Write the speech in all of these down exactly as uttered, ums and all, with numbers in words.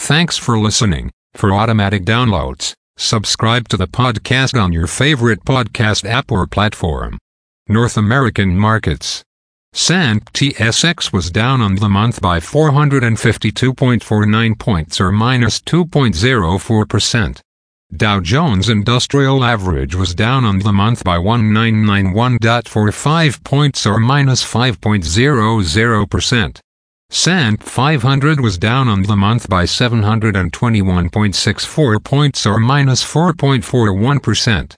Thanks for listening. For automatic downloads, subscribe to the podcast on your favorite podcast app or platform. North American markets. S and P T S X was down on the month by four hundred fifty-two point four nine points or minus two point zero four percent. Dow Jones Industrial Average was down on the month by one thousand nine hundred ninety-one point four five points or minus five point zero zero percent. S and P five hundred was down on the month by seven hundred twenty-one point six four points or minus four point four one percent.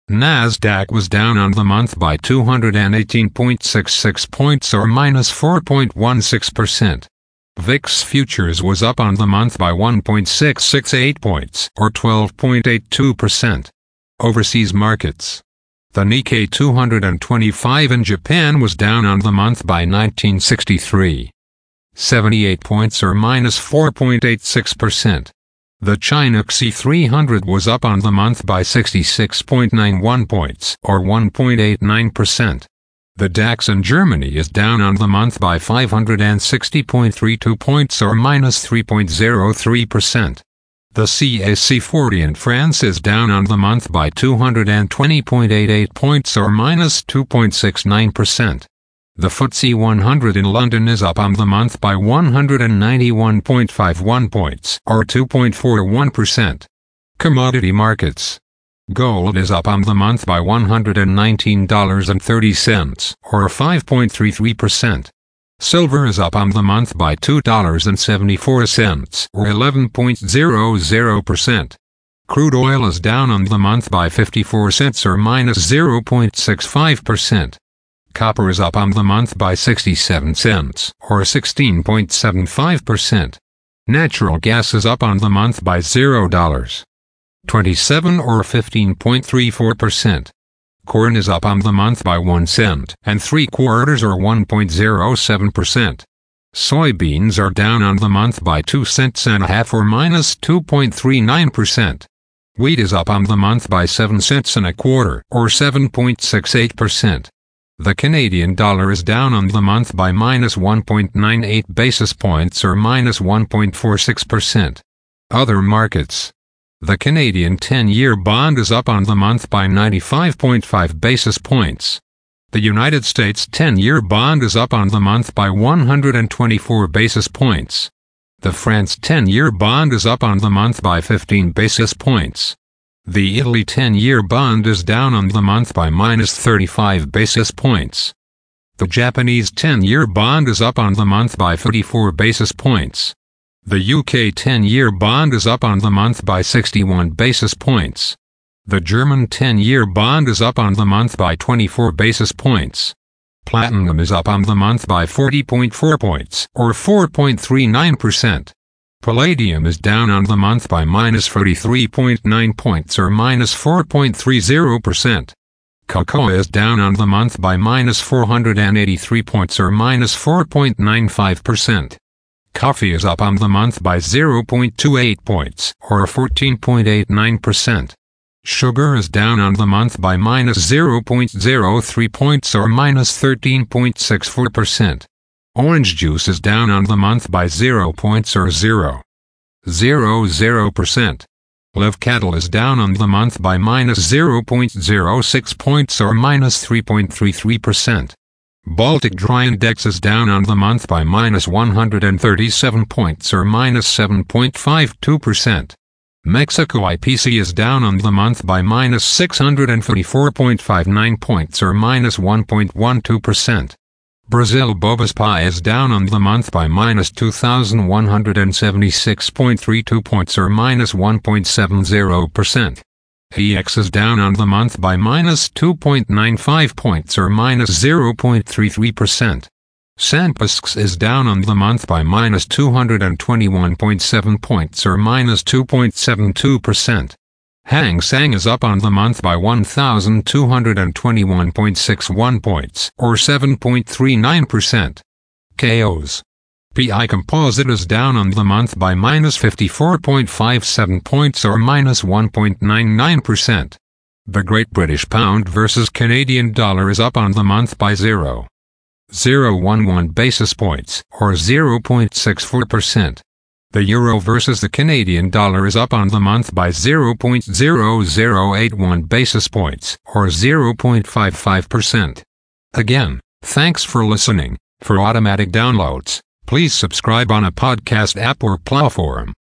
NASDAQ was down on the month by two hundred eighteen point six six points or minus four point one six percent. V I X Futures was up on the month by one point six six eight points or twelve point eight two percent. Overseas markets. The Nikkei two twenty-five in Japan was down on the month by nineteen sixty-three point seven eight points or minus four point eight six percent. The China C three hundred was up on the month by sixty-six point nine one points or one point eight nine percent. The DAX in Germany is down on the month by five hundred sixty point three two points or minus three point zero three percent. The C A C forty in France is down on the month by two hundred twenty point eight eight points or minus two point six nine percent. The F T S E one hundred in London is up on the month by one hundred ninety-one point five one points or two point four one percent. Commodity markets. Gold is up on the month by one hundred nineteen dollars and thirty cents or five point three three percent. Silver is up on the month by two dollars and seventy-four cents or eleven point zero zero percent. Crude oil is down on the month by fifty-four cents or minus zero point six five percent. Copper is up on the month by sixty-seven cents or sixteen point seven five percent. Natural gas is up on the month by zero dollars and twenty-seven cents or fifteen point three four percent. Corn is up on the month by one cent and three quarters or one point zero seven percent. Soybeans are down on the month by two cents and a half or minus two point three nine percent. Wheat is up on the month by seven cents and a quarter or seven point six eight percent. The Canadian dollar is down on the month by minus one point nine eight basis points or minus one point four six percent. Other markets. The Canadian ten-year bond is up on the month by ninety-five point five basis points. The United States ten-year bond is up on the month by one hundred twenty-four basis points. The France ten-year bond is up on the month by fifteen basis points. The Italy ten-year bond is down on the month by minus thirty-five basis points. The Japanese ten-year bond is up on the month by thirty-four basis points. The U K ten-year bond is up on the month by sixty-one basis points. The German ten-year bond is up on the month by twenty-four basis points. Platinum is up on the month by forty point four points or four point three nine percent. Palladium is down on the month by minus thirty-three point nine points or minus four point three zero percent. Cocoa is down on the month by minus four hundred eighty-three points or minus four point nine five percent. Coffee is up on the month by zero point two eight points or fourteen point eight nine percent. Sugar is down on the month by minus zero point zero three points or minus thirteen point six four percent. Orange juice is down on the month by zero points or zero point zero zero percent. Live cattle is down on the month by minus zero point zero six points or minus three point three three percent. Baltic Dry Index is down on the month by minus one hundred thirty-seven points or minus seven point five two percent. Mexico I P C is down on the month by minus six hundred forty-four point five nine points or minus one point one two percent. Brazil Bovespa is down on the month by minus two thousand one hundred seventy-six point three two points or minus one point seven zero percent. E X is down on the month by minus two point nine five points or minus zero point three three percent. Sanpesx is down on the month by minus two hundred twenty-one point seven points or minus two point seven two percent. Hang Seng is up on the month by one thousand two hundred twenty-one point six one points or seven point three nine percent. K Os. P I Composite is down on the month by minus fifty-four point five seven points or minus one point nine nine percent. The Great British Pound versus Canadian Dollar is up on the month by zero point zero one one basis points or zero point six four percent. The euro versus the Canadian dollar is up on the month by zero point zero zero eight one basis points, or zero point five five percent. Again, thanks for listening. For automatic downloads, please subscribe on a podcast app or platform.